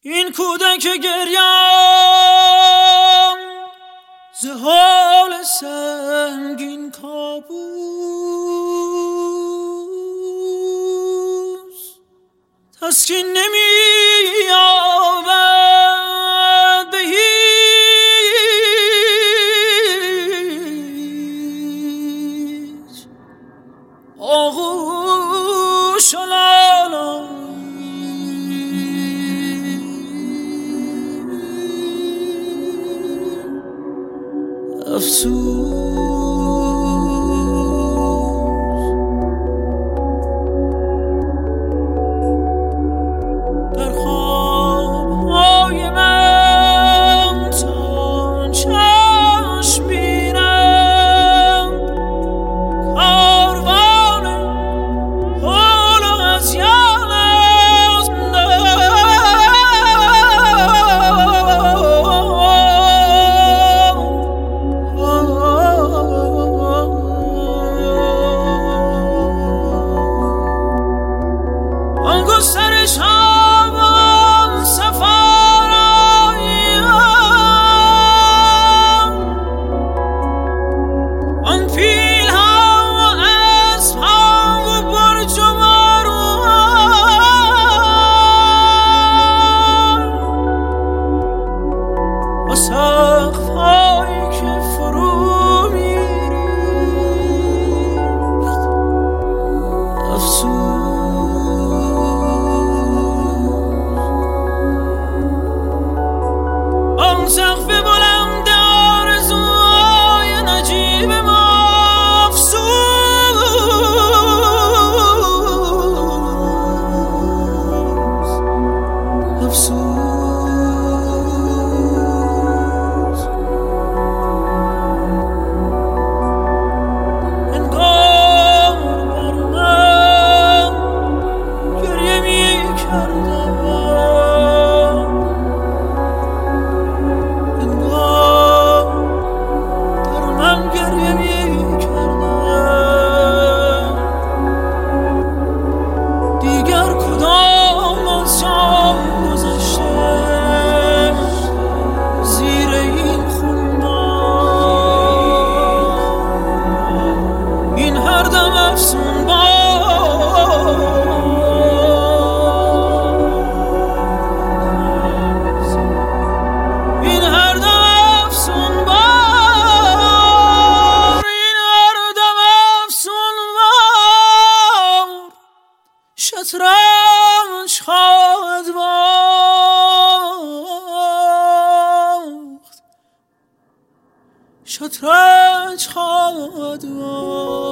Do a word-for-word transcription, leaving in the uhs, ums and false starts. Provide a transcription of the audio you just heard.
این کودک گریان ز حال سنگین کابوس تسکین نمی یابد به هیچ آغوش و لالایی. افسوس در خوابهای من تا چشم بینم کاروان حول و هذیان از سرش هم سفارایی آن پیل هم و اسب هم و برج و مارو و سقف هایی که فرو میریخت. افسوس سقف بلند آرزوهای نجیب ما. افسوس افسوس انگار بر من گریه می کردم شطرنج خواهد باخت، شطرنج خواهد باخت.